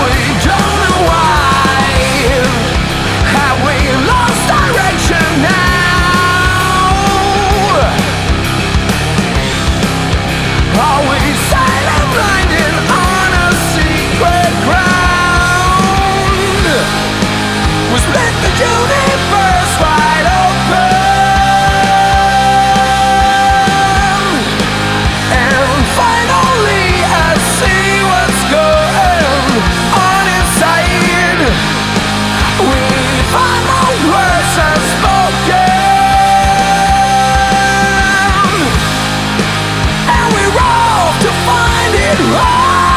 we don't know why. Have we lost direction now? Are we sailing blinded on a secret ground? We split the universe wide open, and finally I see what's going on inside. We find the words unspoken, and we roll to find it all.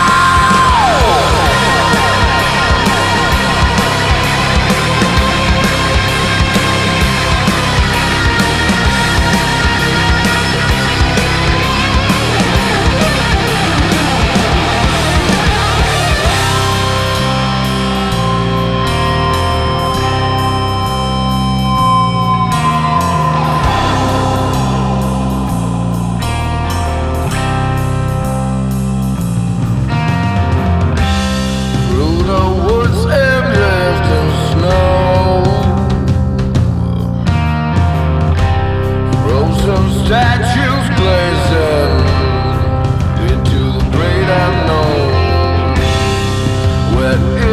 Through the woods and drifting snow, frozen statues glazing into the great unknown. Wet